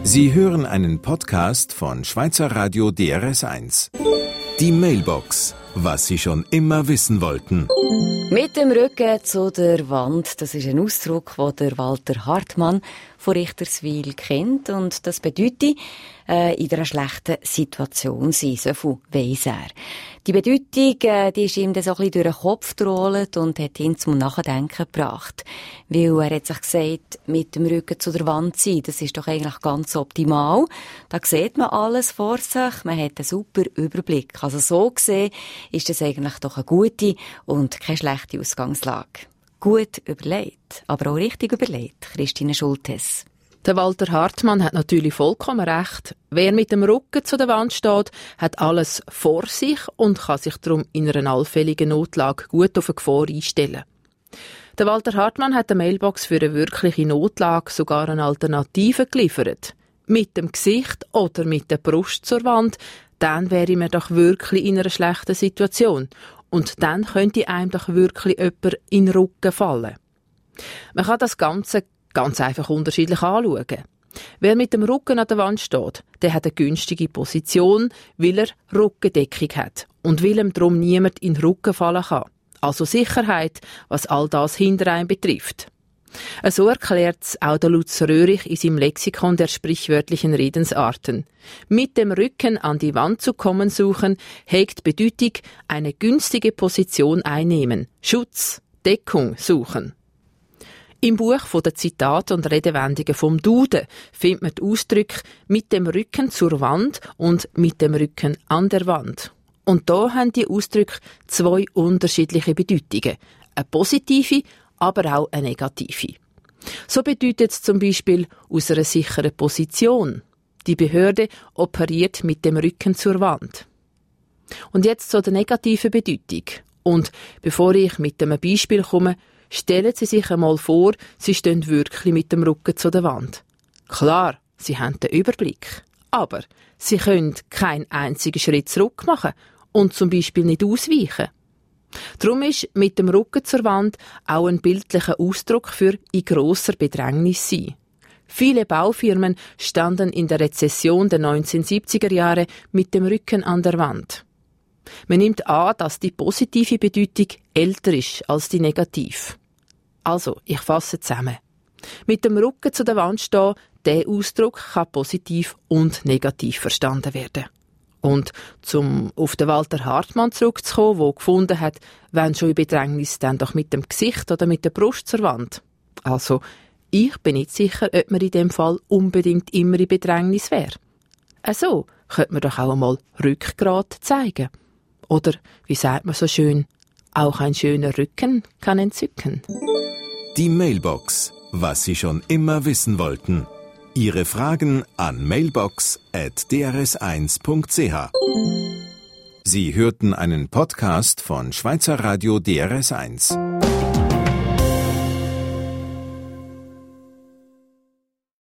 Sie hören einen Podcast von Schweizer Radio DRS1. Die Mailbox, was Sie schon immer wissen wollten. Mit dem Rücken zu der Wand, das ist ein Ausdruck, den der Walter Hartmann von Richterswil kennt. Und das bedeutet, in einer schlechten Situation sein. So viel weiss er. Die Bedeutung, die ist ihm dann so ein bisschen durch den Kopf gerollt und hat ihn zum Nachdenken gebracht. Weil er hat sich gesagt, mit dem Rücken zu der Wand sein, das ist doch eigentlich ganz optimal. Da sieht man alles vor sich, man hat einen super Überblick. Also so gesehen ist das eigentlich doch eine gute und keine schlechte Ausgangslage. Gut überlegt, aber auch richtig überlegt, Christine Schultes. Der Walter Hartmann hat natürlich vollkommen recht. Wer mit dem Rücken zu der Wand steht, hat alles vor sich und kann sich darum in einer allfälligen Notlage gut auf eine Gefahr einstellen. Der Walter Hartmann hat der Mailbox für eine wirkliche Notlage sogar eine Alternative geliefert. Mit dem Gesicht oder mit der Brust zur Wand, dann wäre man doch wirklich in einer schlechten Situation. Und dann könnte einem doch wirklich jemand in den Rücken fallen. Man kann das Ganze ganz einfach unterschiedlich anschauen. Wer mit dem Rücken an der Wand steht, der hat eine günstige Position, weil er Rückendeckung hat und weil ihm darum niemand in den Rücken fallen kann. Also Sicherheit, was all das hinter einem betrifft. So erklärt es auch der Lutz Röhrich in seinem Lexikon der sprichwörtlichen Redensarten. Mit dem Rücken an die Wand zu kommen suchen, hegt Bedeutung eine günstige Position einnehmen, Schutz, Deckung suchen. Im Buch von den Zitaten und Redewendungen vom Duden findet man die Ausdrücke mit dem Rücken zur Wand und mit dem Rücken an der Wand. Und da haben die Ausdrücke zwei unterschiedliche Bedeutungen. Eine positive, aber auch eine negative. So bedeutet es zum Beispiel aus einer sicheren Position. Die Behörde operiert mit dem Rücken zur Wand. Und jetzt zu der negativen Bedeutung. Und bevor ich mit einem Beispiel komme, stellen Sie sich einmal vor, Sie stehen wirklich mit dem Rücken zu der Wand. Klar, Sie haben den Überblick. Aber Sie können keinen einzigen Schritt zurück machen und zum Beispiel nicht ausweichen. Darum ist mit dem Rücken zur Wand auch ein bildlicher Ausdruck für in grosser Bedrängnis sein. Viele Baufirmen standen in der Rezession der 1970er Jahre mit dem Rücken an der Wand. Man nimmt an, dass die positive Bedeutung älter ist als die negative. Also, ich fasse zusammen. Mit dem Rücken zu der Wand stehen, der Ausdruck kann positiv und negativ verstanden werden. Und zum auf den Walter Hartmann zurückzukommen, der gefunden hat, wenn schon in Bedrängnis, dann doch mit dem Gesicht oder mit der Brust zur Wand. Also, ich bin nicht sicher, ob man in dem Fall unbedingt immer in Bedrängnis wäre. Also könnte man doch auch einmal Rückgrat zeigen. Oder, wie sagt man so schön, auch ein schöner Rücken kann entzücken. Die Mailbox, was Sie schon immer wissen wollten. Ihre Fragen an mailbox@drs1.ch. Sie hörten einen Podcast von Schweizer Radio DRS1.